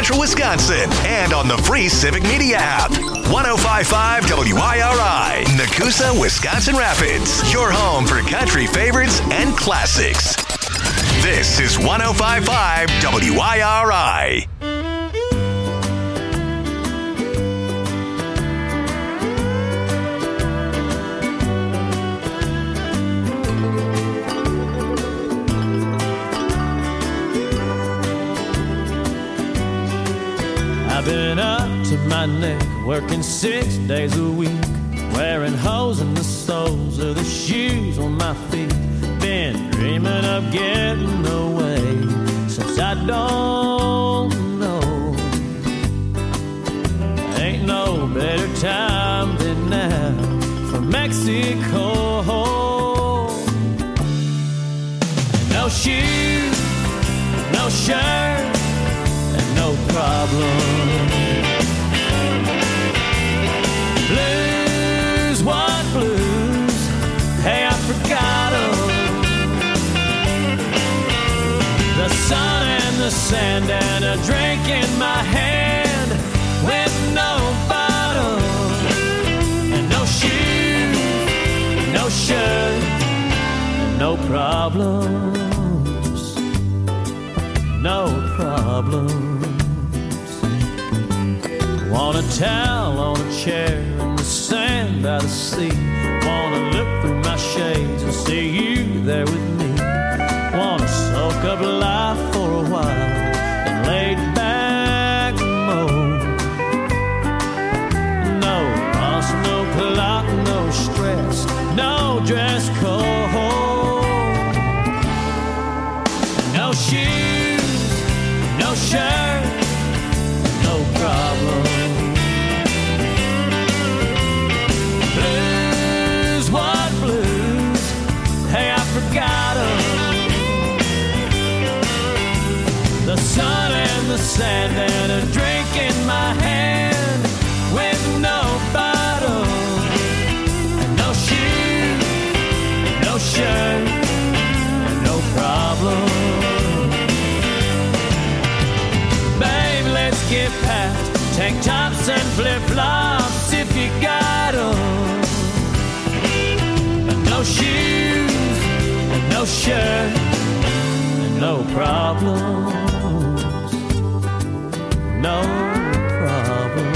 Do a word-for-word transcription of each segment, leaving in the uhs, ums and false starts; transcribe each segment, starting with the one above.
Central Wisconsin and on the free Civic Media app. one oh five point five W I R I, Nakusa, Wisconsin Rapids. Your home for country favorites and classics. This is one oh five point five W I R I. I've been up to my neck, working six days a week, wearing holes in the soles of the shoes on my feet. Been dreaming of getting away since I don't know. Ain't no better time than now for Mexico. No shoes, no shirt, no problem. Blues, what blues? Hey, I forgot 'em. The sun and the sand and a drink in my hand with no bottle and no shoes, no shirt, no problems, no problems. Want a towel on a chair in the sand by the sea. Wanna look through my shades and see you there with me. Wanna soak up life for a while and lay back mode. No boss, no clock, no stress, no dress code. No shoes, no shirt, no problem. Blues, what blues? Hey, I forgot 'em. The sun and the sand and a drink in my hand with no bottle and no shoes, no shirt, no problem. Babe, let's get past tank tops and flip-flops if you got 'em. And no shoes, and no shirt, and no problems, no problems.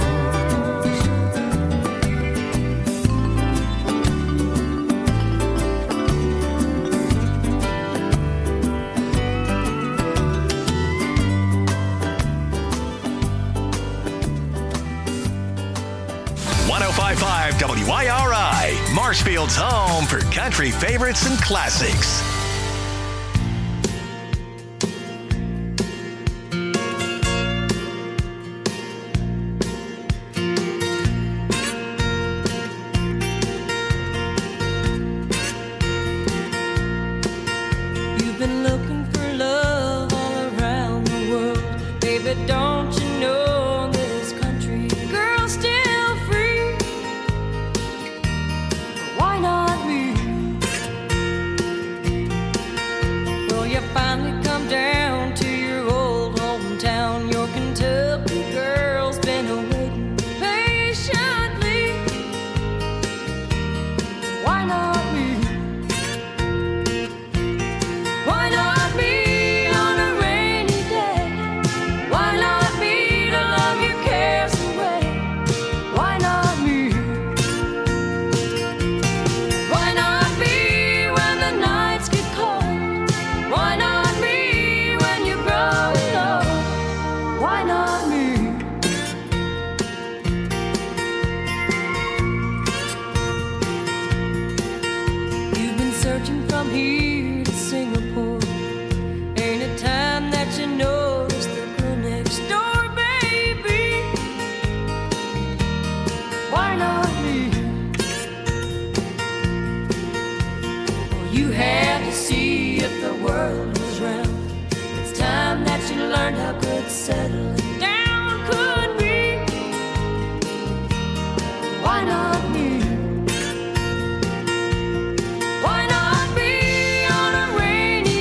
one oh five point five W I R I, Marshfield's home for country favorites and classics. You've been looking for love all around the world. Baby, don't you know this country girl's still free? Why not me? Well, you finally come down to your old hometown. Your Kentucky girl's been awaiting patiently. Why not me? Why not me on a rainy day? Why not me to love your cares away? Why not me? Why not me when the nights get cold? Why not me when you're growing old? Why not me? You've been searching from here to Singapore. Ain't it time that you notice the girl next door, baby? Why not me? Well, you had to see if the world was round. It's time that you learned how good settling down could be. Why not me? Why not be on a rainy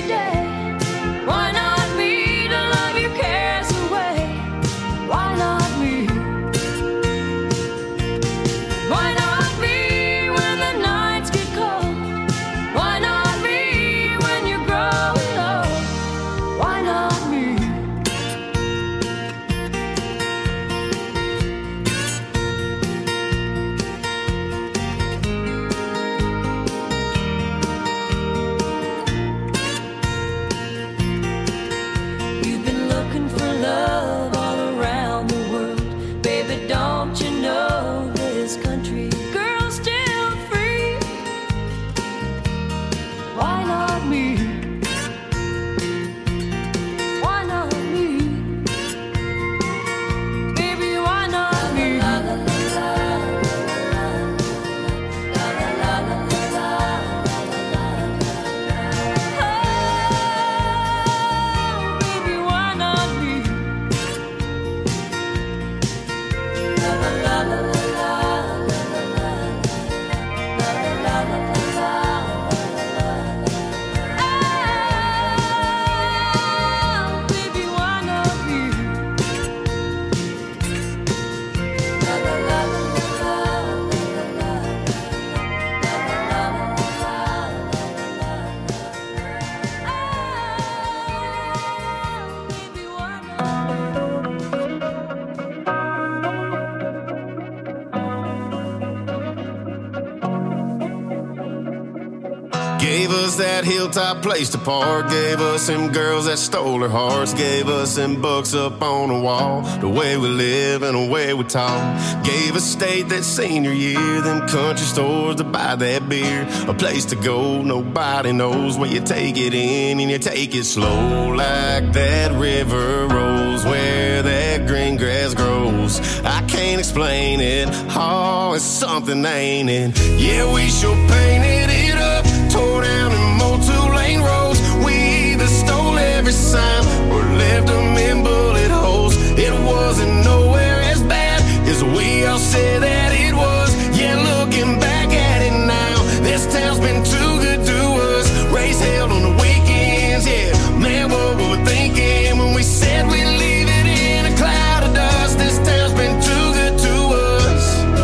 Gave us that hilltop place to park. Gave us them girls that stole our hearts. Gave us them books up on the wall. The way we live and the way we talk. Gave us state that senior year. Them country stores to buy that beer. A place to go nobody knows, where you take it in and you take it slow. Like that river rolls where that green grass grows. I can't explain it. Oh, it's something, ain't it? Yeah, we sure painted it up. Tore down and mowed two-lane roads. We either stole every sign or left them in bullet holes. It wasn't nowhere as bad as we all said that it was. Yeah, looking back at it now, this town's been too good to us. Race held on the weekends, yeah. Man, what were we thinking when we said we'd leave it in a cloud of dust? This town's been too good to us.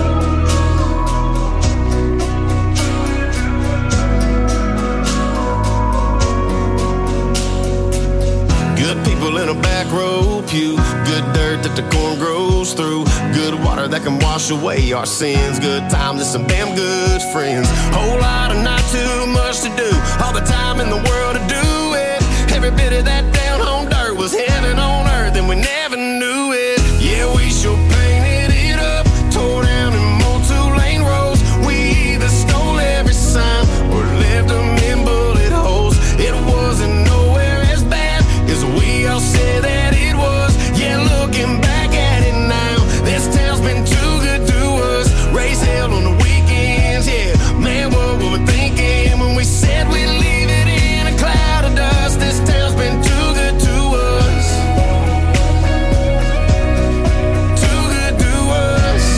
Good people in a back row pew. Good dirt that the corn grows through. Good water that can wash away our sins. Good times and some damn good friends. Whole lot of not too much to do. All the time in the world to do it. Every bit of that down home dirt was heaven on earth, and we never knew it. Yeah, we sure painted it up. Tore down and mowed two-lane roads. We either stole every sign or left them in bullet holes. It wasn't nowhere as bad as we all said that it was. Yeah, looking back at it now, this town's been too good to us. Race held on the weekends, yeah. Man, what were we thinking when we said we'd leave it in a cloud of dust? This town's been too good to us. Too good to us.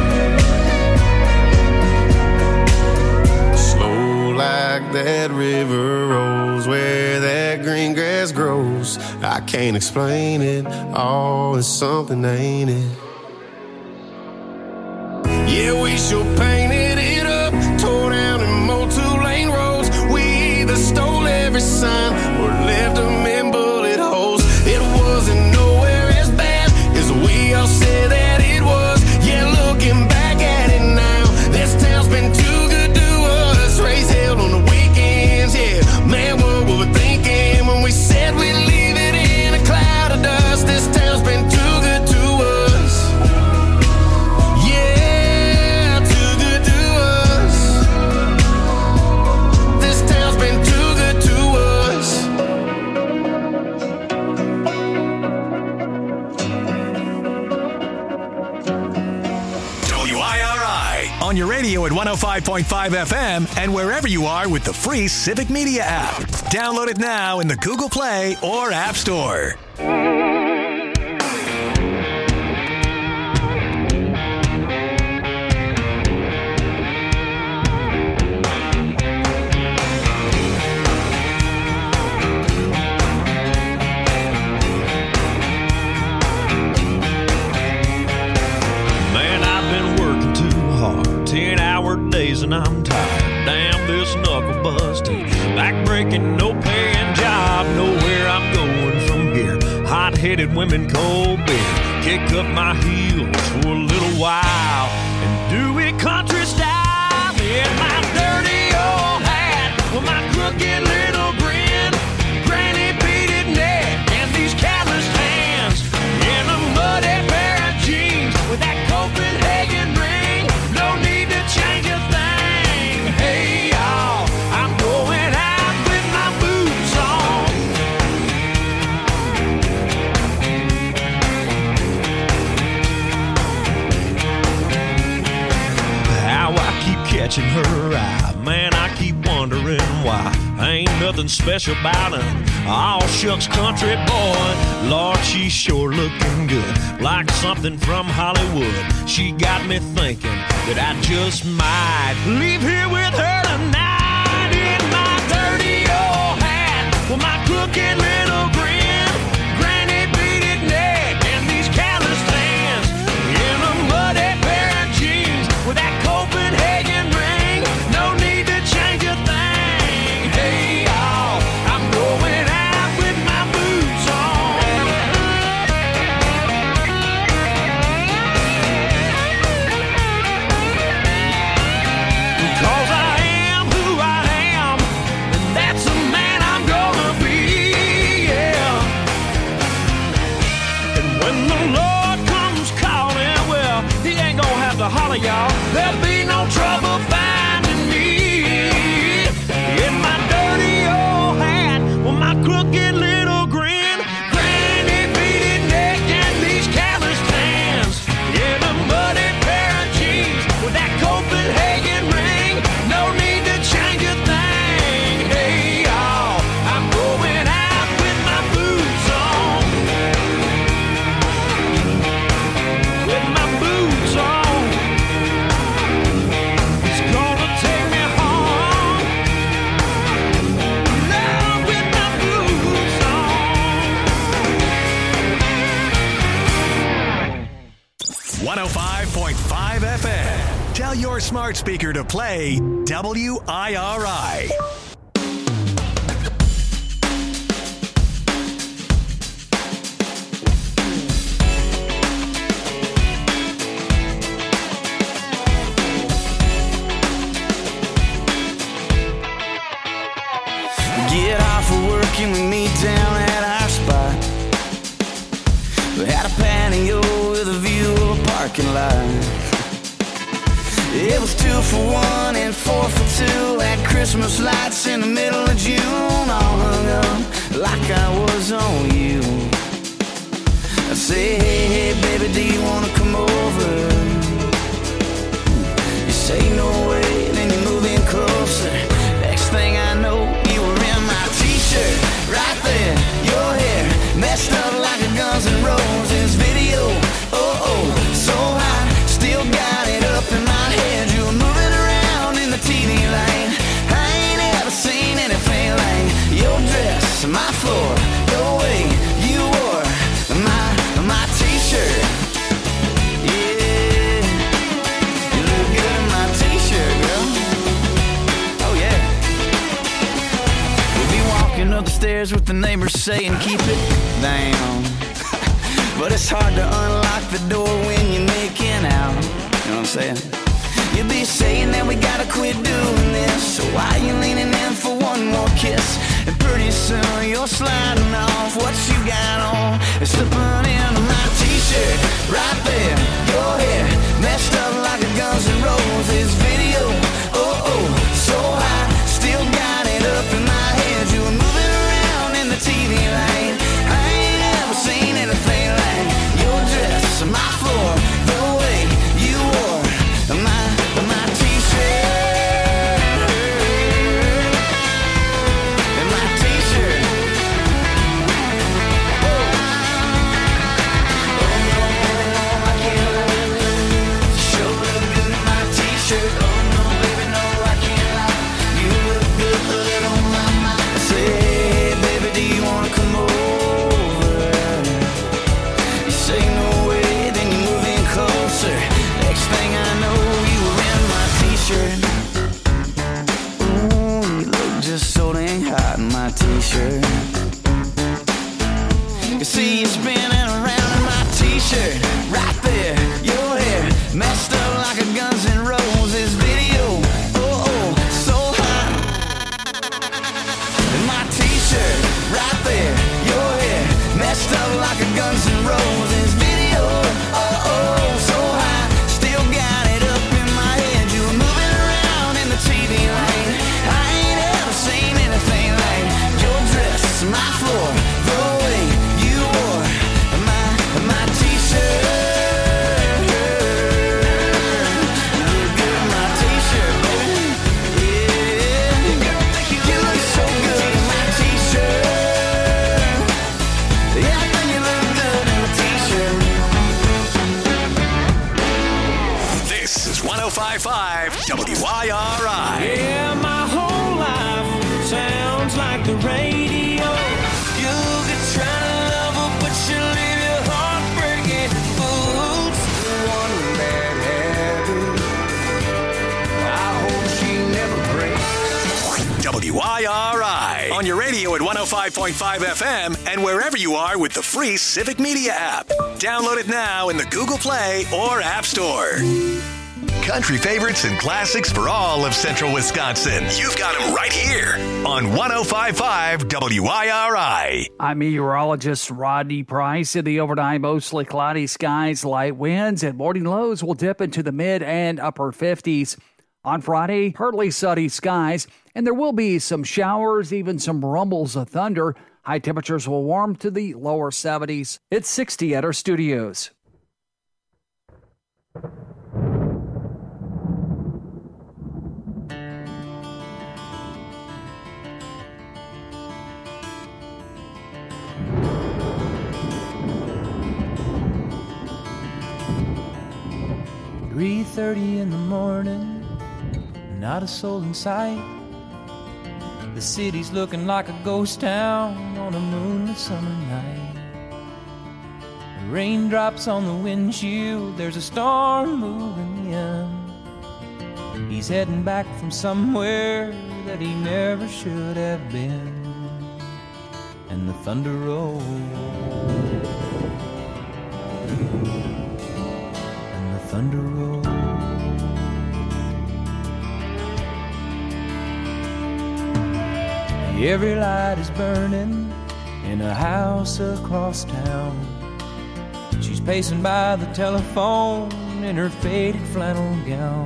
Slow like that river rolls where that green grass grows. I can't explain it. Oh, it's something, ain't it? Yeah, we sure painted it up. Tore down and mowed two-lane roads. We either stole every sign or left them in bullet holes. It wasn't nowhere as bad as we all said that it was. Yeah, looking back at it now, this town's been too good to us. Race held on the weekends, yeah. Man, what were we thinking when we said we'd leave it in a cloud of dust? This town's been too good to us. Yeah, too good to us. This town's been too good to us. W I R I on your radio at one oh five point five F M and wherever you are with the free Civic Media app. Download it now in the Google Play or App Store. Man, I've been working too hard, ten hour days and I'm tired. Damn this knuckle busting, back breaking, no paying job. Know where I'm going from here. Hot-headed women, cold beer. Kick up my heels for a little while and do it country style. In my dirty old hat with my crooked little grin, granny beaded neck and these calloused hands, in a muddy pair of jeans with that Copenhagen ring. No need to change a thing. Hey y'all, I'm going out with my boots on. How I keep catching her eye, man, I keep wondering why. Ain't nothing special about her, all shucks country boy. Lord, she's sure looking good, like something from Hollywood. She got me thinking that I just might leave here with her tonight. In my dirty old hat with my crooked little grin, granny beaded neck and these calloused hands, in a muddy pair of jeans with that Copenhagen ring. No need to change a thing. Hey y'all, I'm going out with my boots on. 'Cause I am who I am, Tell your smart speaker to play W I R I. Get off of work and we meet down at our spot. We had a patio with a view of a parking lot. It was two for one and four for two. Had Christmas lights in the middle of June, all hung up like I was on you. I say, hey, hey, baby, do you wanna come over? You say no way, then you move in closer. Next thing I know, you were in my t-shirt, right there. Your hair messed up like a Guns N' Roses video. Oh, oh, so high, still got it up in my head. You were moving around in the T V light. I ain't ever seen anything like your dress, my floor, the way you wore my, my t-shirt. Yeah, you look good in my t-shirt, girl. Oh, yeah. We'll be walking up the stairs with the neighbors saying, keep it down. But it's hard to unlock the door when you're making out. You know what I'm saying? You'll be saying that we gotta quit doing this. So why you leaning in for one more kiss? And pretty soon you're sliding off what you got on and slipping into my t-shirt. Right there, your hair messed up like a Guns N' Roses video. Oh, oh, so high, still got it up in my head. You were moving around in the T V light. I ain't ever seen anything like your dress, my floor, the way you wore my, my t-shirt. And my t-shirt. Oh, no, I can't lie. Sure look good in my t-shirt. Oh no, baby, no, I can't lie. You look good on my mind. I say, hey, baby, do you wanna come over? You say no way, then you move in closer. Next thing I know, you were in my t-shirt. Ooh, you look just so dang hot in my t-shirt. You see you spinning around in my t-shirt. Right there, your hair messed up like a Guns N' Roses video. Oh, oh, so hot in my t-shirt. Right there, your hair messed up like a Guns N' Roses video. Oh, oh, so high, still got it up in my head. You were moving around in the T V light. I ain't ever seen anything like your dress, my floor, the way you wore my, my t-shirt. You look good in my t-shirt, baby. Yeah, you look so good in my t-shirt. Yeah, I think you look good in my t-shirt. This is one oh five point five W I R I. Yeah, my whole life sounds like the radio. You could try to love her, but she'll leave your heart breaking. Oops, one bad habit. I hope she never breaks. W I R I. On your radio at one oh five point five F M and wherever you are with the free Civic Media app. Download it now in the Google Play or App Store. Country favorites and classics for all of central Wisconsin. You've got them right here on one oh five point five W I R I. I'm meteorologist Rodney Price. In the overnight, mostly cloudy skies, light winds, and morning lows will dip into the mid and upper fifties. On Friday, partly sunny skies, and there will be some showers, even some rumbles of thunder. High temperatures will warm to the lower seventies. It's sixty at our studios. three thirty in the morning, not a soul in sight. The city's looking like a ghost town on a moonlit summer night. Raindrops on the windshield, there's a storm moving in. He's heading back from somewhere that he never should have been. And the thunder rolls, and the thunder rolls. Every light is burning in a house across town. She's pacing by the telephone in her faded flannel gown,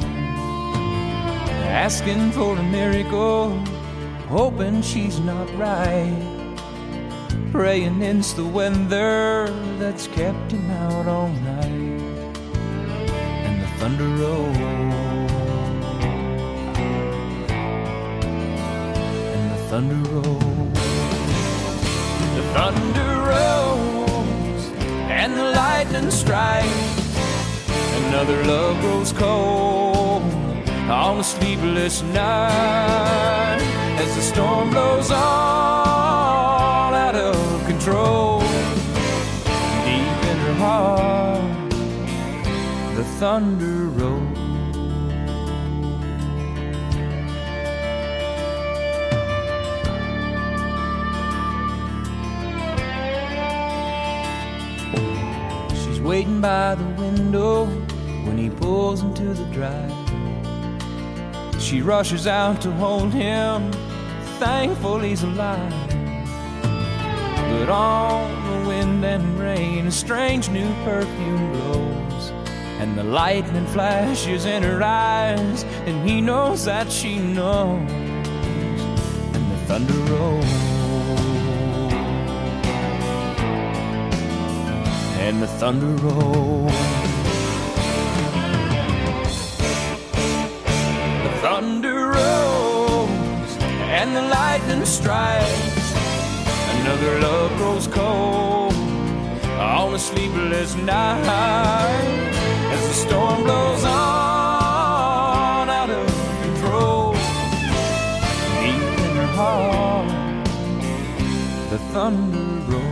asking for a miracle, hoping she's not right, praying it's the weather that's kept him out all night. And the thunder rolls, and the thunder rolls, the thunder rolls, and the lightning strikes. Another love grows cold on a sleepless night as the storm blows on out of control. Deep in her heart, the thunder rolls. She's waiting by the window when he pulls into the drive. She rushes out to hold him, thankful he's alive. But on the wind and rain, a strange new perfume blows, and the lightning flashes in her eyes, and he knows that she knows. And the thunder rolls, and the thunder rolls. Thunder rolls and the lightning strikes. Another love grows cold on a sleepless night as the storm blows on out of control. Deep in her heart, the thunder rolls.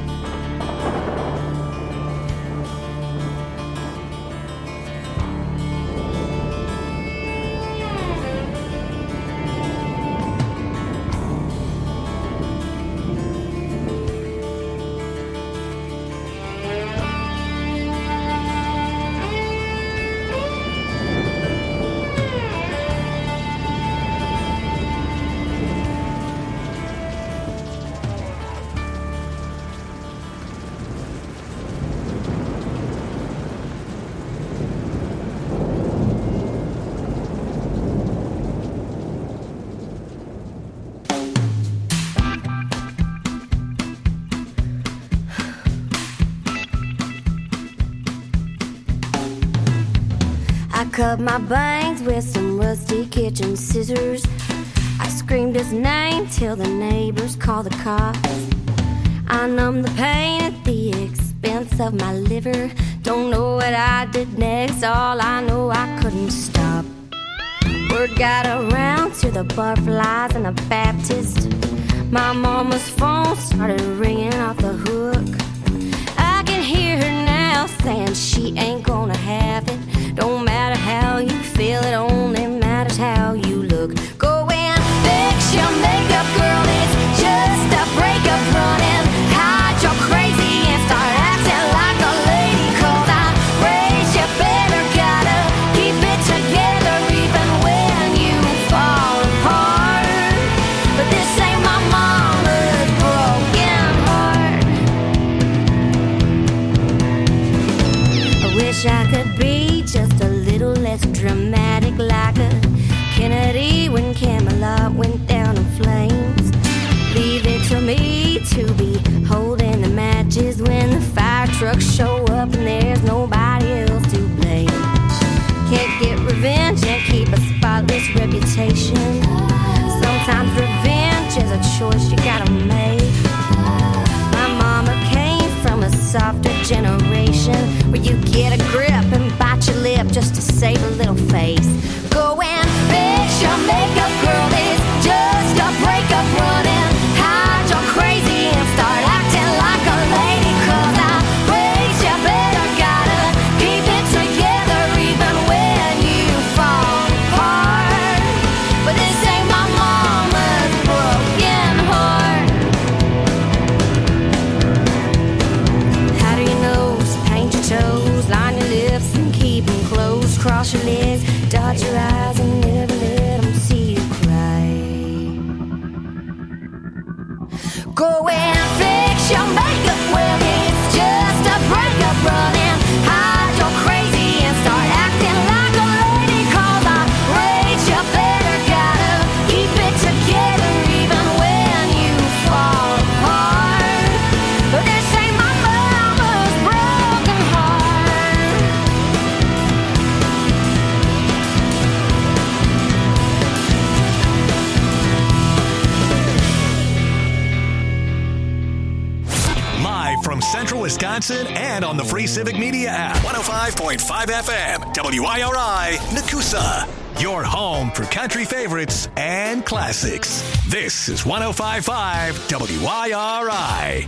Cut my bangs with some rusty kitchen scissors. I screamed his name till the neighbors called the cops. I numbed the pain at the expense of my liver. Don't know what I did next, all I know I couldn't stop. Word got around to the butterflies and the Baptist. My mama's phone started ringing off the hook. I can hear her now saying she ain't gonna have it. Don't matter how you feel, it only matters how you look. Go and fix your makeup, girl, it's just a breakup. Running, hide your crazy and start acting like a lady. Cause I raised you better, gotta keep it together even when you fall apart. But this ain't my mama's broken heart. I wish I could be just a little less dramatic, like a Kennedy when Camelot went down in flames. Leave it to me to be holding the matches when the fire trucks show up and there's nobody else to blame. Can't get revenge and keep a spotless reputation. Sometimes revenge is a choice you gotta make. My mama came from a softer generation where you get a grip and bite your lip just to save a little face. Go and fix your makeup, girl, it's just a breakup. Running, hide your crazy and start acting like a lady. Cause I raised you Go and fix your makeup. Well, it's just a breakup. Running, hide your crazy and start acting like a lady. Cause I rate you better. Gotta keep it together even when you fall apart. But this ain't my mama's broken heart. Live from Central Wisconsin and on the free Civic Media app. one oh five point five F M, W I R I, Nakusa. Your home for country favorites and classics. This is one oh five point five W I R I.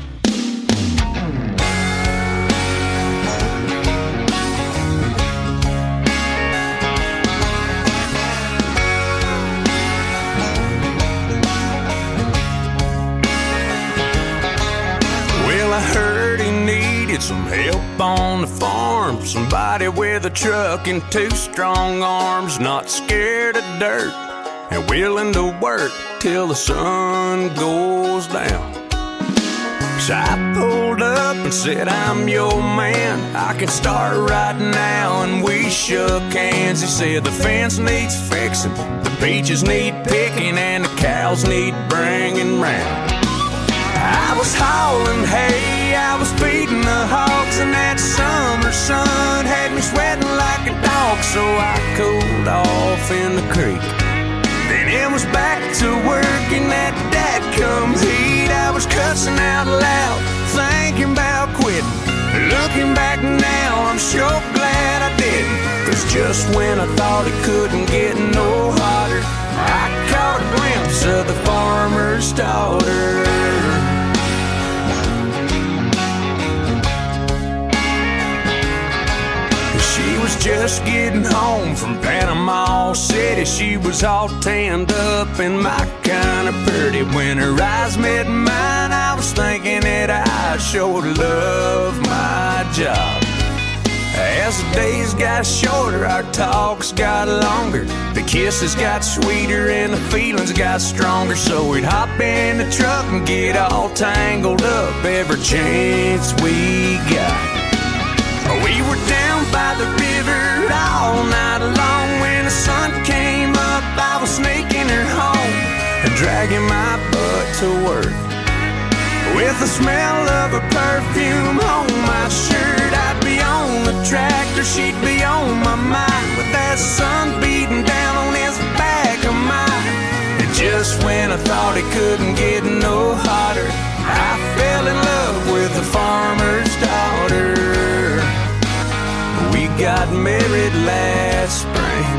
Well, I heard he needed some help on the farm. Somebody with a truck and two strong arms, not scared of dirt and willing to work till the sun goes down. So I pulled up and said, I'm your man, I can start right now. And we shook hands. He said the fence needs fixing, the peaches need picking, and the cows need bringing round. I was hauling hay, I was feeding the hogs, and that summer sun had me sweating like a dog. So I cooled off in the creek. Then it was back to work in that dadgum heat. I was cussing out loud, thinking about quitting. Looking back now, I'm sure glad I didn't. Cause just when I thought it couldn't get no hotter, I caught a glimpse of the farmer's daughter. She was just getting home from Panama City. She was all tanned up and my kind of pretty. When her eyes met mine, I was thinking that I sure love my job. As the days got shorter, our talks got longer. The kisses got sweeter and the feelings got stronger. So we'd hop in the truck and get all tangled up every chance we got. We were down by the river all night long. When the sun came up, I was sneaking her home and dragging my butt to work. With the smell of her perfume on my shirt, I'd be on the tractor, she'd be on my mind, with that sun beating down on his back of mine. And just when I thought it couldn't get no hotter, I fell in love with the farmer's daughter. We got married last spring.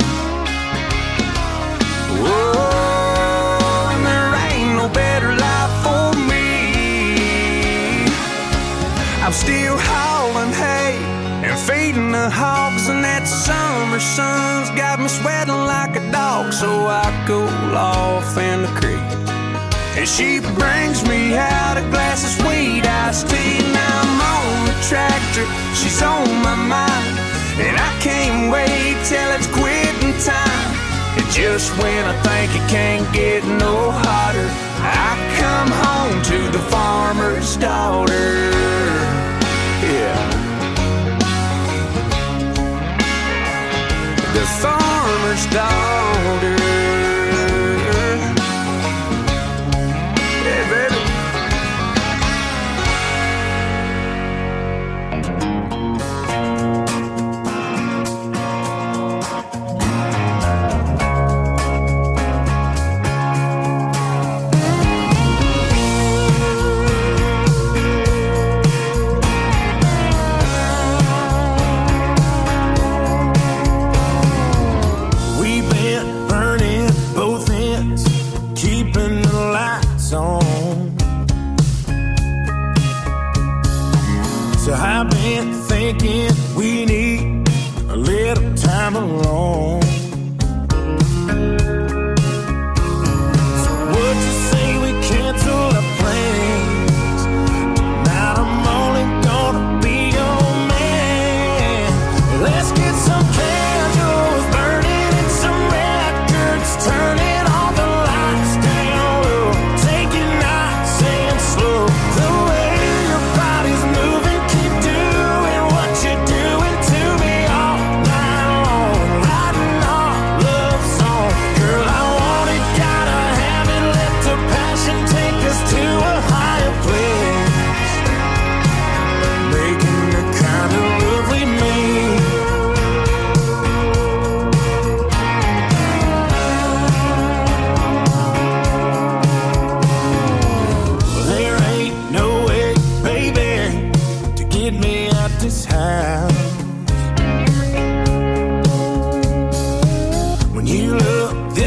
Whoa, and there ain't no better life for me. I'm still hauling hay and feeding the hogs, and that summer sun's got me sweating like a dog. So I cool off in the creek, and she brings me out a glass of sweet iced tea. Now I'm on the tractor, she's on my mind, and I can't wait till it's quitting time. And just when I think it can't get no hotter, I come home to the farmer's daughter. Yeah, the farmer's daughter. Yeah, baby.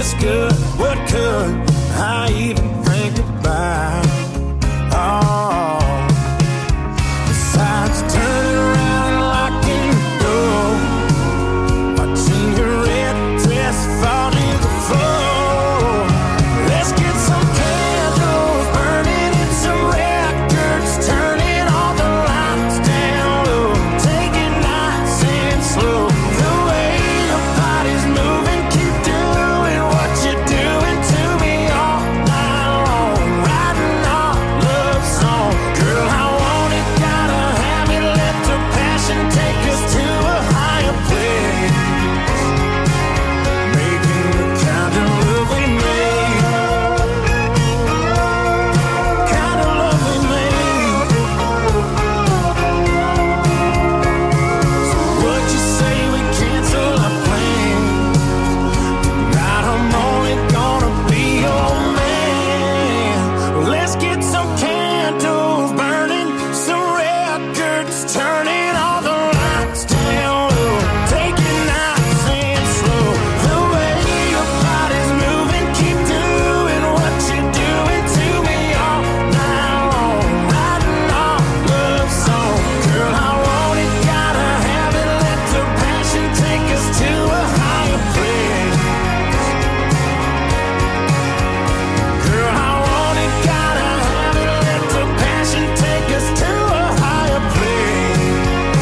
this good, what could I even think about? Oh, besides turning around and locking the door, watching your red dress fall to the floor. Let's get some candles burning and some records turning all the lights down low. Take it nice and slow. The way your body's moving, keep doing what you're doing to me all night long. Writing our love song. Girl, I want it, gotta have it. Let the passion take us to a higher place. Making the kind of love we made. Kind of love we made. So what you say we cancel our plans? Tonight I'm only gonna be your man. Let's get some candles burning, some records turning, all the lights down low. Take it nice and slow. The way your body's moving, keep doing what you're doing to me all night long. Writing our love song. Girl, I want it, gotta have it. Let the passion take us to a higher place. Girl, I want it, gotta have it. Let the passion take us to a higher place.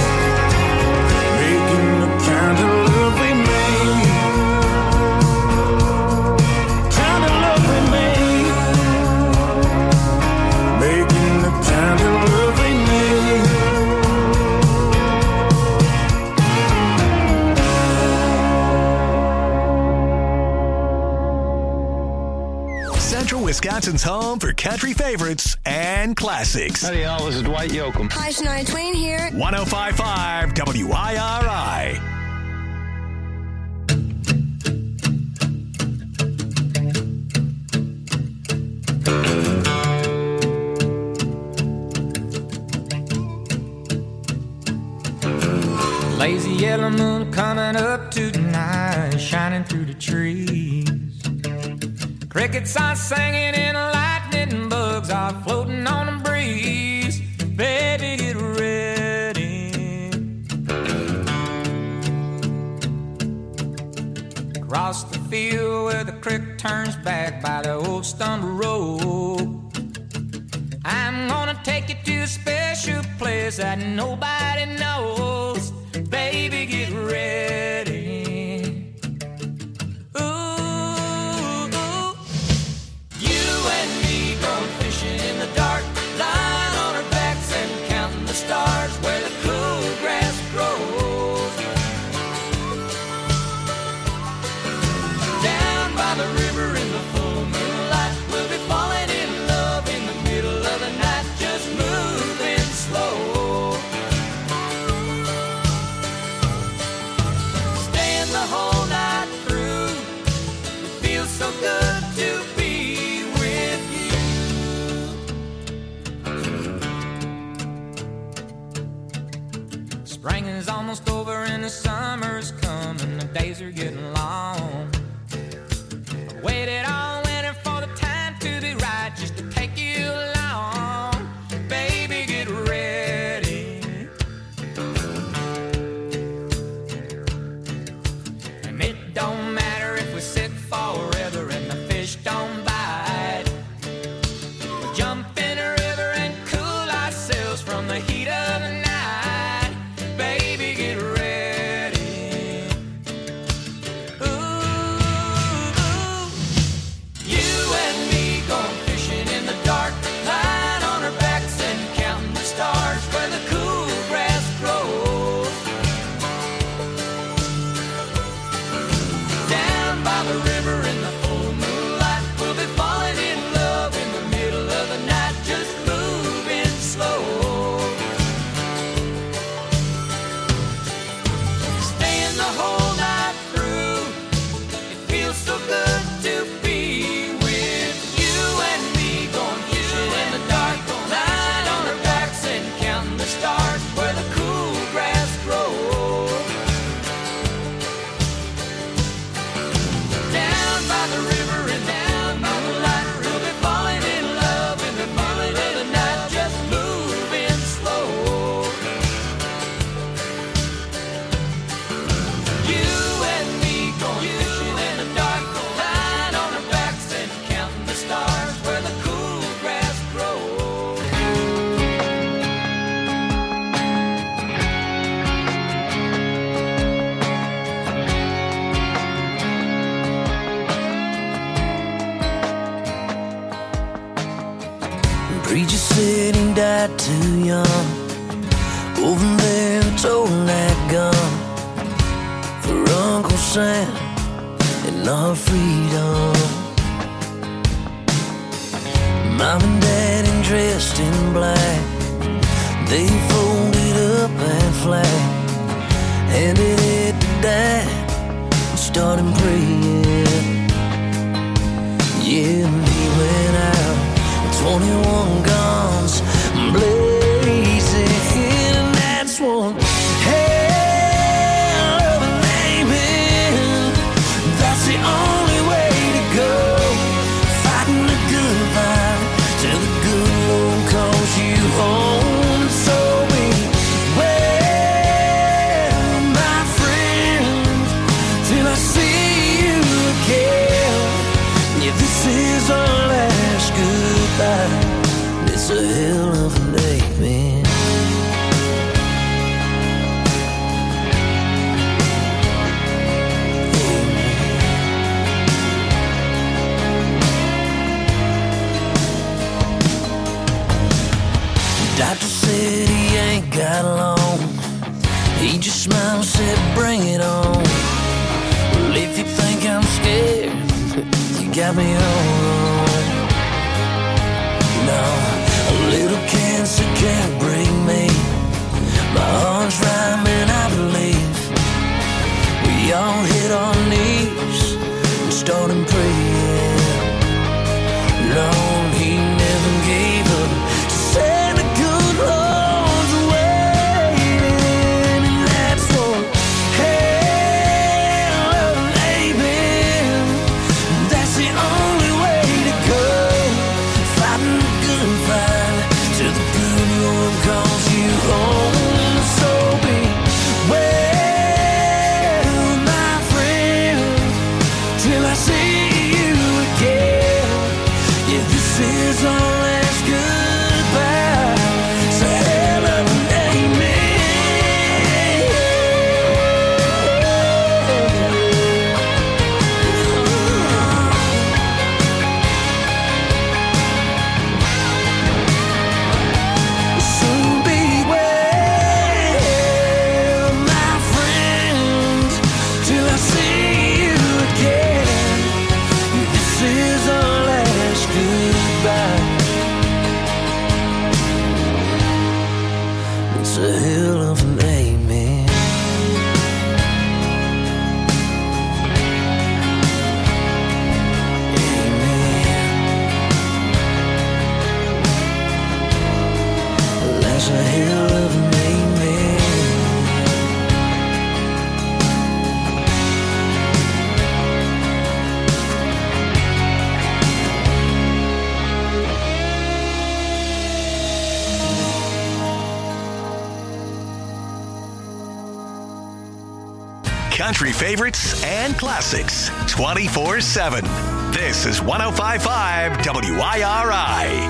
Making the kind of love we made. Kind of love we made. Making the kind of love we made. Central Wisconsin's home for country favorites and classics. Howdy, y'all. This is Dwight Yoakam. Hi, Shania Twain here. one oh five point five W I R I. Lazy yellow moon coming up tonight, shining through the trees. Crickets are singing and lightning bugs are floating on the breeze. Baby, get ready. Across the field where the creek turns back by the old stumble road, I'm gonna take you to a special place that nobody knows. Baby, get ready. Ooh, you and me going fishing in the dark, lying on our backs and counting the stars where the cool grass grows. Down by the river in the full moonlight, we'll be falling in love in the middle of the night, just moving slow. Staying the whole night through, it feels so good to be with you. Spring is almost over and the summer's coming, the days are getting long. I waited all winter for the time to be right, just to take you along. Baby, get ready. And it don't matter if we sit forever and the fish don't bite. We'll jump in a river and cool ourselves from the heat of the night. Baby, get ready. the river and down by the light. We'll be falling in love in the falling of the night, just moving slow. You and me going fishing in the dark, lying on our backs and counting the stars where the cool grass grows. The preacher said he died too young. Over there, it's holding that gun for Uncle Sam and our freedom. Mom and Dad in dressed in black, they folded up that flag, handed it to Dad and started praying. Yeah, and he went out, twenty-one guns blazing, and that's one hell of an amen. That's the only way to go, fighting the good fight till the good Lord calls you home. So beware, my friend, till I see you again. Yeah, this is our last goodbye. It's a hell of an amen. Doctor said he ain't got long. He just smiled and said, bring it on. Well, if you think I'm scared, you got me all wrong. No, a little cancer can't break me. My heart's rhyming, I believe. We all hit our knees and started praying. Lord, he never gave up. Said the good Lord's waiting, and that's one hell of an amen. That's the only way to go, fighting the good fight till the good Lord calls you home. So beware, my friend, till I see you again. Yeah, this is our last goodbye. It's a hell of an So beware, my friend, till I see you again. This is our last goodbye. It's a hell of an amen. Amen. That's a hell of an amen. Country favorites and classics twenty-four seven. This is one oh five point five W I R I.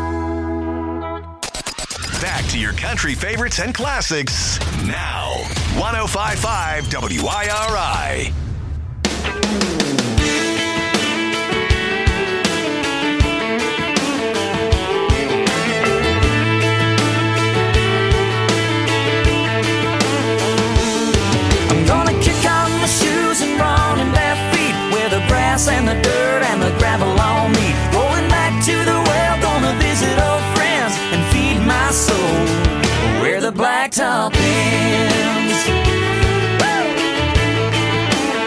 Back to your country favorites and classics now. one oh five point five W I R I. I'm gonna kick off my shoes and run in bare feet where the grass and the dirt and the gravel all meet. Going back to the well, gonna visit old friends and feed my soul where the blacktop ends. Woo!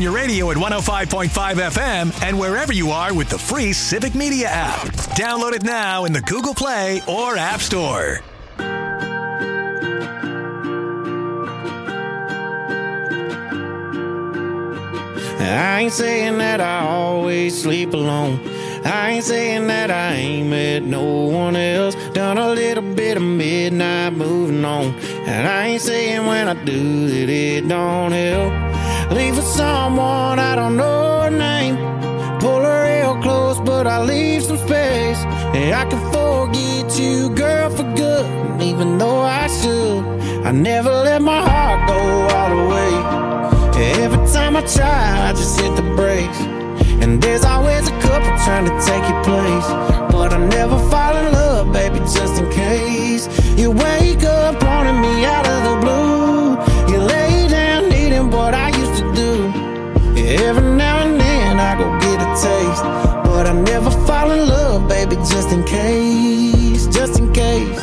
your radio at one oh five point five F M and wherever you are with the free Civic Media app. Download it now in the Google Play or App Store. I ain't saying that I always sleep alone. I ain't saying that I ain't met no one else. Done a little bit of midnight moving on. And I ain't saying when I do that it don't help. Leave for someone I don't know her name. Pull her real close, but I leave some space. And I can forget you, girl, for good. And even though I should, I never let my heart go all the way. Every time I try, I just hit the brakes. And there's always a couple trying to take your place. But I never fall in love, baby, just in case. You wake up wanting me out of the blue. You lay down needing what I used to do. Every now and then I go get a taste. But I never fall in love, baby, just in case. Just in case.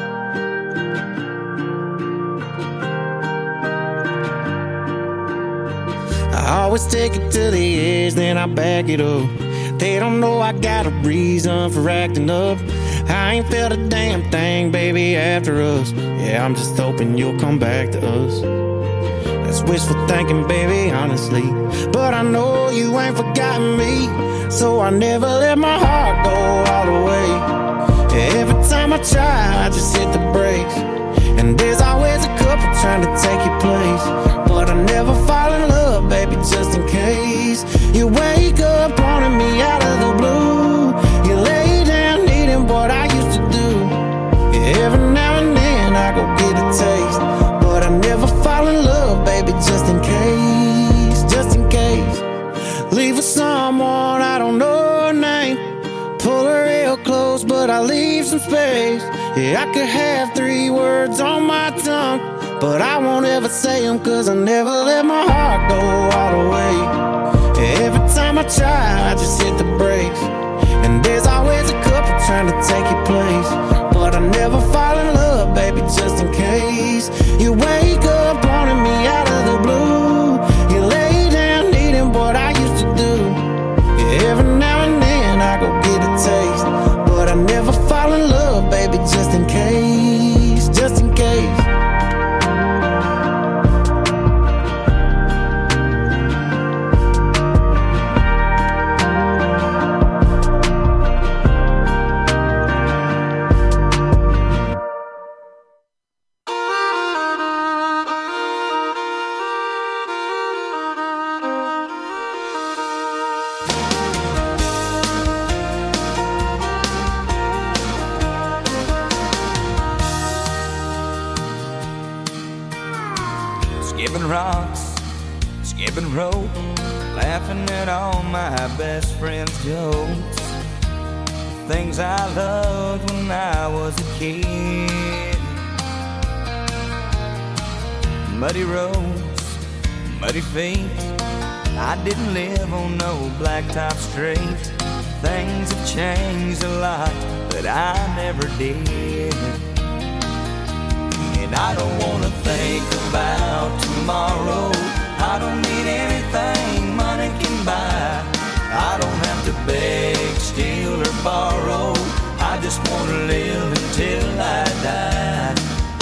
I always take it to the edge, then I back it up. They don't know I got a reason for acting up. I ain't felt a damn thing, baby, after us. Yeah, I'm just hoping you'll come back to us. That's wishful thinking, baby, honestly. But I know you ain't forgotten me, so I never let my heart go all the way. Every time I try, I just hit the brakes. And there's always a couple trying to take your place. But I never fall in love, baby, just in case. You wake up wanting me out of the blue. You lay down needing what I used to do. Every now and then I go get a taste. But I never fall in love, baby, just in case. Just in case. Leave for someone I don't know her name. Pull her real close, but I leave some space. Yeah, I could have three words on my tongue, but I won't ever say them, cause I never let my heart go all the way. Every time I try, I just hit the brakes. And there's always a couple trying to take your place. But I never fall in love, baby, just in case. You wake up wanting me out of the blue. You lay down needing what I used to do. Every now and then I go get a taste. But I never fall in love, baby, just in case. Just in case. Skipping rocks, skipping rope, laughing at all my best friends' jokes. Things I loved when I was a kid. Muddy roads, muddy feet. I didn't live on no blacktop street. Things have changed a lot, but I never did. And I don't wanna think about tomorrow. I don't need anything money can buy. I don't have to beg, steal, or borrow. I just wanna live until I die.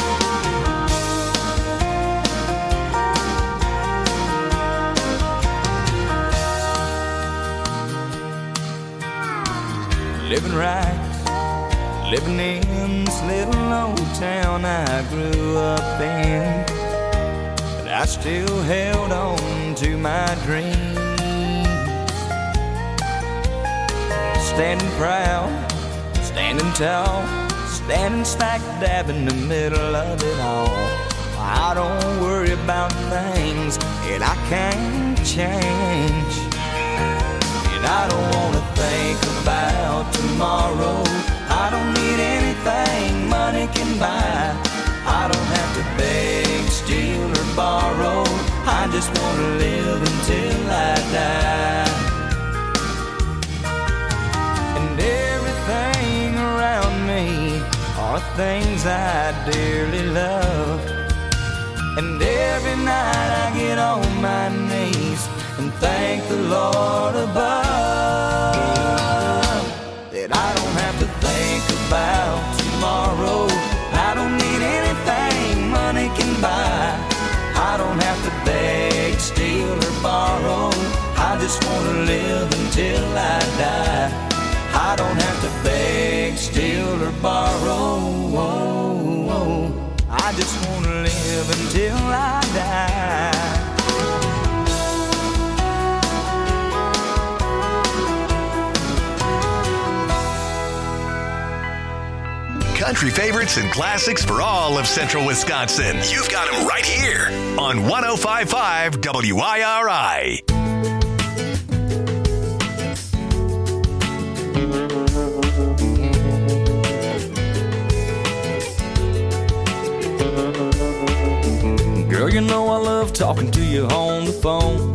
Living right, living in this little old town I grew up in, but I still held on to my dreams. Standing proud, standing tall, standing smack dab in the middle of it all. I don't worry about things that I can't change. And I don't wanna think about tomorrow. I don't need anything money can buy. I don't have to beg, steal, or borrow. I just wanna live until I die. And everything around me are things I dearly love. And every night I get on my knees and thank the Lord above that I don't have to think about tomorrow. I don't need anything money can buy. I don't have to beg, steal, or borrow. I just want to live until I die. I don't have to beg, steal, or borrow. I just want to live until I die. Country favorites and classics for all of Central Wisconsin. You've got them right here on one oh five point five W I R I. Girl, you know I love talking to you on the phone.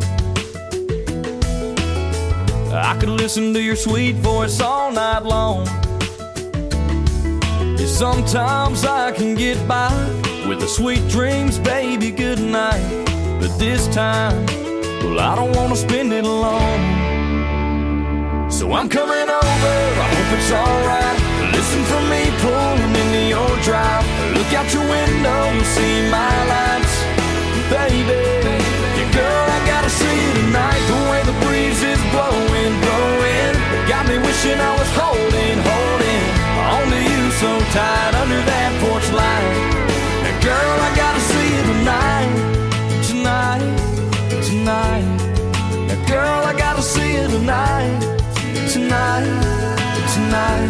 I could listen to your sweet voice all night long. Yeah, sometimes I can get by with the sweet dreams, baby, good night. But this time, well, I don't want to spend it alone. So I'm coming over, I hope it's alright. Listen for me pulling into your drive. Look out your window, you'll see my lights. Baby, yeah, girl, I gotta see you tonight. The way the breeze is blowing, blowing, got me wishing I was holding, holding onto you so tight under that porch light. And girl, I gotta see you tonight, tonight, tonight. And girl, I gotta see you tonight, tonight, tonight.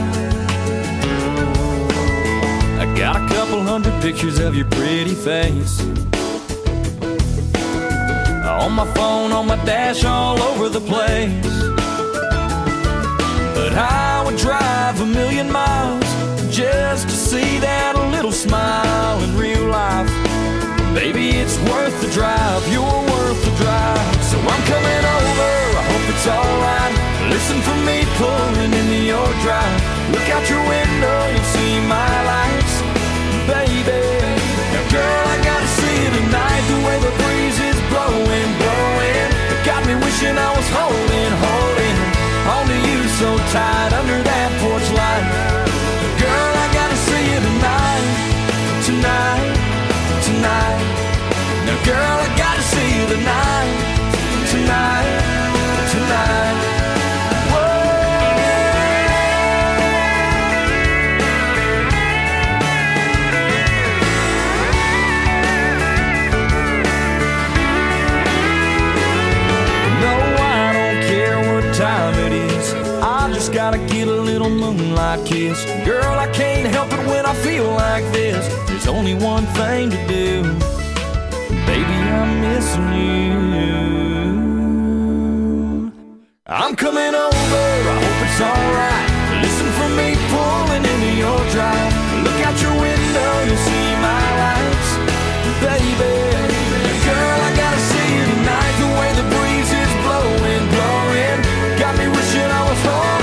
I got a couple hundred pictures of your pretty face on my phone, on my dash, all over the place. But I would drive a million miles just to see that little smile in real life. Baby, it's worth the drive, you're worth the drive. So I'm coming over, I hope it's alright. Listen for me pulling into your drive. Look out your window, you'll see my lights. Baby, now girl, I gotta see you tonight. The way the breeze is blowing, blowing, it got me wishing I was holding, holding onto you so tight under that porch light. Girl, I gotta see you tonight, tonight, tonight. Now girl, I gotta see you tonight, tonight, tonight. Gotta get a little moonlight kiss. Girl, I can't help it when I feel like this. There's only one thing to do. Baby, I'm missing you. I'm coming over, I hope it's alright. Listen for me pulling into your drive. Look out your window, you'll see my lights. Baby, girl, I gotta see you tonight. The way the breeze is blowing, blowing, got me wishing I was home.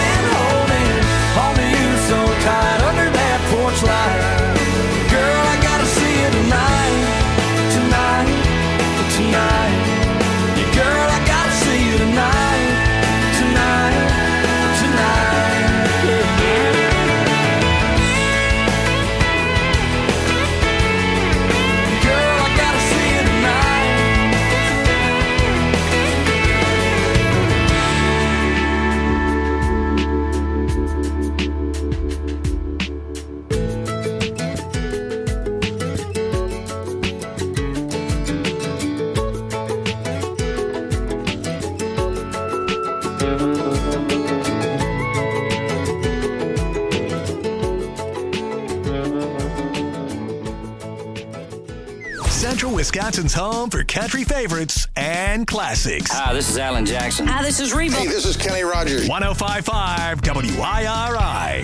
So tight under that porch light. Girl, I gotta see you tonight, tonight, tonight. Yeah, girl, I gotta see you tonight, tonight, tonight. Yeah, yeah. Girl, I gotta see you tonight. Central Wisconsin's home for country favorites and classics. Hi, this is Alan Jackson. Hi, this is Reba. Hey, this is Kenny Rogers. one oh five point five W I R I.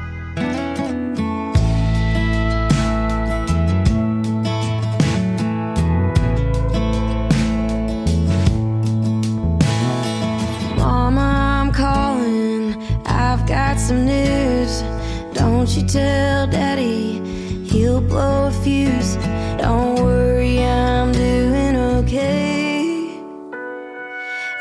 Mama, I'm calling. I've got some news. Don't you tell Daddy, he'll blow a fuse. Don't worry, I'm doing okay.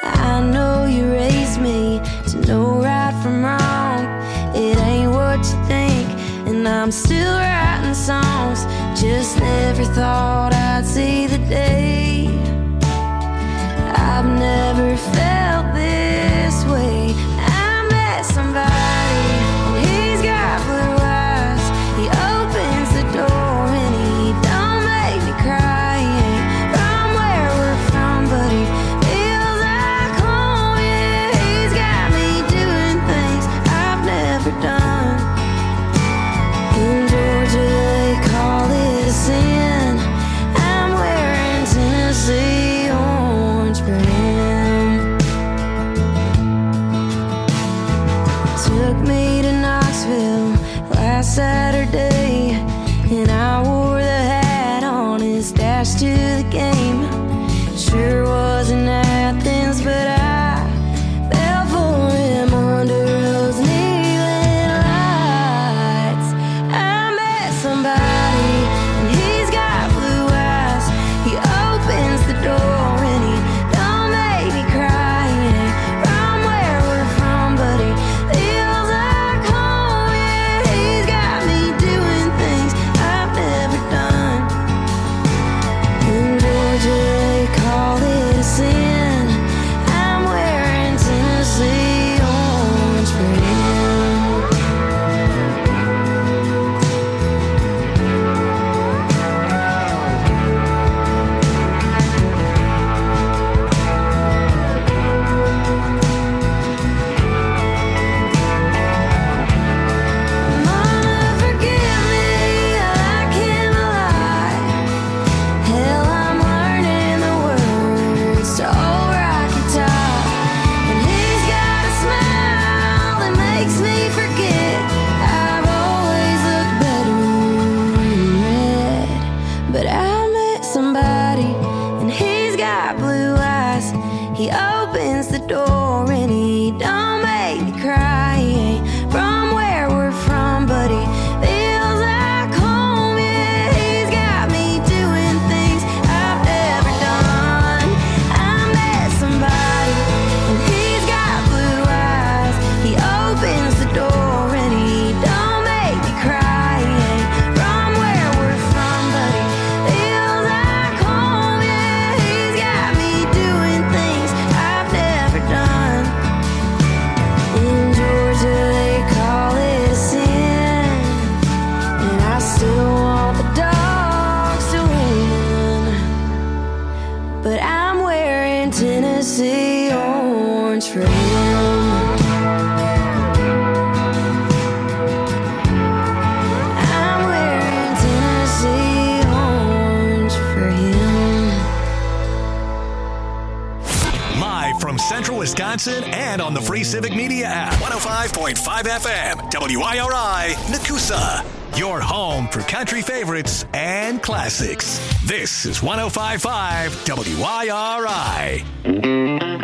I'm still writing songs, just never thought I'd see the day. I've never felt this way. I met somebody, and he's got blue eyes. He opens the door and he don't make me cry. He ain't from where we're from, but he feels like home. Yeah, he's got me doing things I've never done. In Georgia they call it a sin. I'm wearing Tennessee orange for him. Took me to Knoxville last Saturday, and I wore the hat on his dash to the game. Sure wasn't Athens, but I fell for him under those neon lights. I met somebody, and he's got blue eyes. He opens the door and he don't make me cry. He ain't from where we're from, but he feels like home. Yeah, he's got me doing things I've never done. In Georgia they call it a sin. I'm wearing Tennessee orange for him. Mama, forgive me, I can't lie. Hell, I'm learning the words to Old Rocky Top. And he's got a smile that makes me forget I've always looked better in red. But I met somebody, and he's got blue eyes. He opens the door and he don't make me cry. He ain't from where we're from, but he feels like home. Yeah, he's got me doing things I've never done. I met somebody, and he's got blue eyes. He opens the door and he don't make me cry. He ain't from where we're from, but he feels like home. Yeah, he's got me doing things I've never done. In Georgia they call it a sin, and I still want the dogs to win. But I'm wearing Tennessee orange for him. I'm wearing Tennessee orange for him. Live from Central Wisconsin and on the free Civic Media app. one oh five point five F M, W I R I, Nakusa. Your home for country favorites and classics. This is one oh five point five W I R I.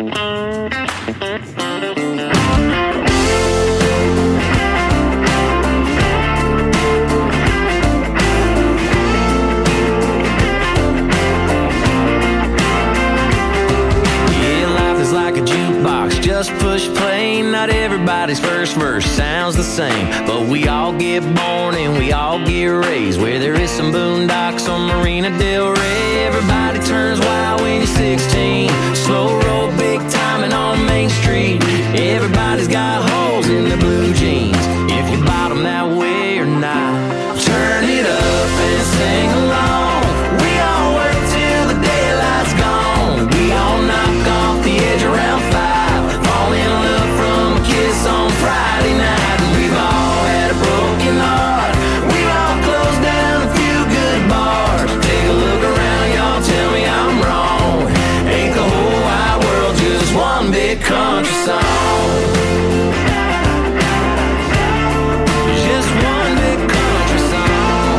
Yeah, life is like a jukebox, just push play. Not everybody's first verse sounds the same, but we all get born and we all get raised where there is some boondocks on Marina Del Rey. Everybody turns wild when you're sixteen, slow roll big timing on Main Street. Everybody's got holes in their blue jeans, if you bottom that way or not. Turn it up and sing along. We all work till the daylight's gone. We all knock off the edge around five, fall in love from a kiss on Friday night. And we've all had a broken heart, we've all closed down a few good bars. Take a look around, y'all, tell me I'm wrong. Ain't the whole wide world just one big country song? Just one big country song.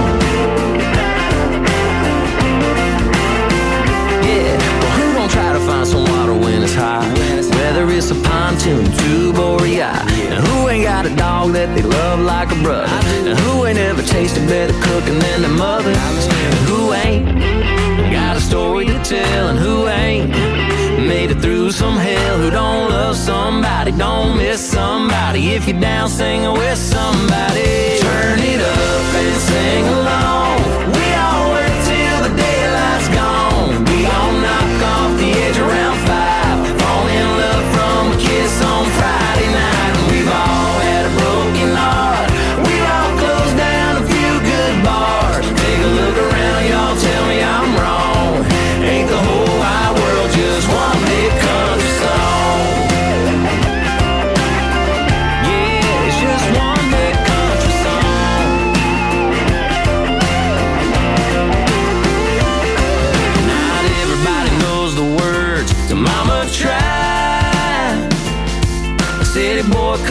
Yeah, well, who gon' try to find some water when it's high? Whether it's a pontoon, tube, or a yacht. And who ain't got a dog that they love like a brother? And who ain't ever tasted better cooking than their mother? And who ain't got a story to tell? And who ain't made it through some hell? Who don't love somebody, don't miss somebody? If you're down singing with somebody, turn it up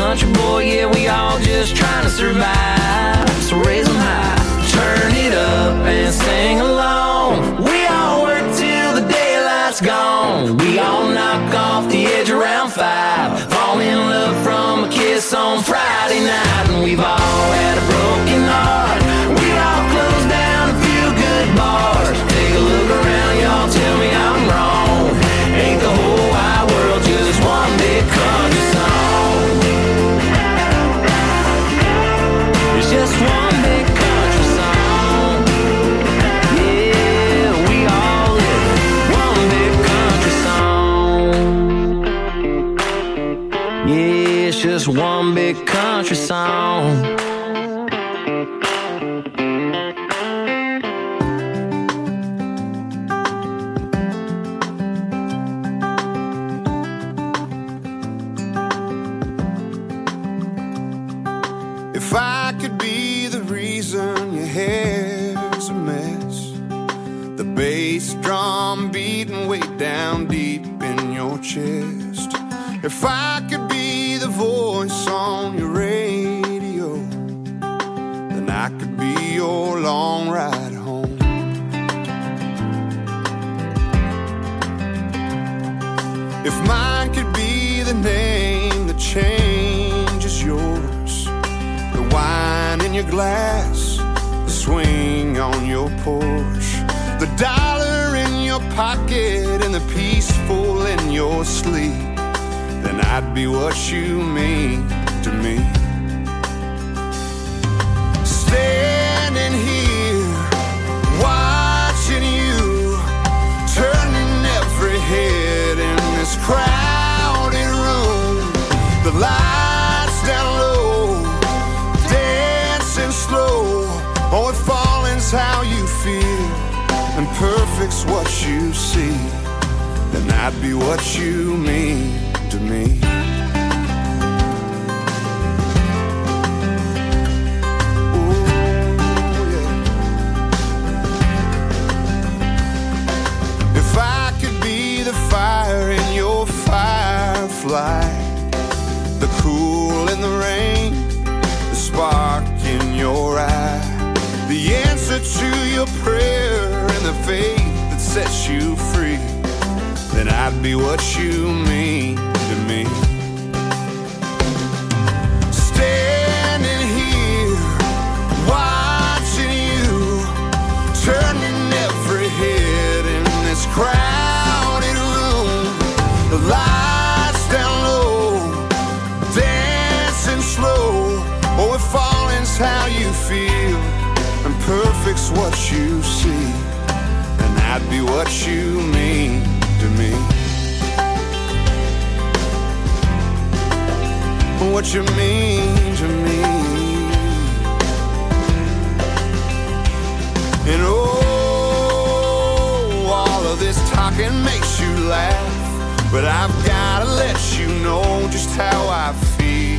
country boy, yeah, we all just trying to survive. So raise them high, turn it up and sing along. We all work till the daylight's gone. We all knock off the edge around five. Fall in love from a kiss on Friday night. And we've all had a broken heart. We all closed down a few good bars. Take a look around, y'all, tell me I'm wrong. Ain't the whole wide world just one big country song? It's just one big country song. Yeah, we all live one big country song. Yeah, it's just one big country song. If I could be the reason your hair's a mess, the bass drum beating way down deep in your chest. If I could be the voice on your radio, then I could be your long ride home. If mine could be the name that changes yours, the wine in your glass, the swing on your Porsche, the dollar in your pocket and the peaceful in your sleep, then I'd be what you mean to me. Standing here, watching you, turning every head in this crowded room. The lights down low, dancing slow. Oh, if falling's how you feel and perfect's what you see, then I'd be what you mean to me. Ooh, yeah. If I could be the fire in your firefly, the cool in the rain, the spark in your eye, the answer to your prayer and the faith that sets you free, then I'd be what you mean to me. Standing here, watching you, turning every head in this crowded room. The lights down low, dancing slow. Oh, if falling's how you feel and perfect's what you see, then I'd be what you mean to me. What you mean to me. And oh, all of this talking makes you laugh, but I've gotta let you know just how I feel,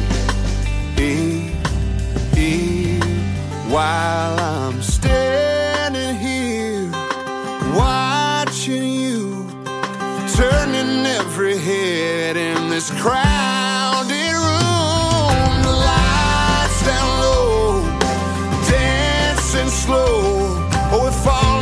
while I'm standing here watching you, turning every head in this crowded room. The lights down low, dancing slow. Oh, if all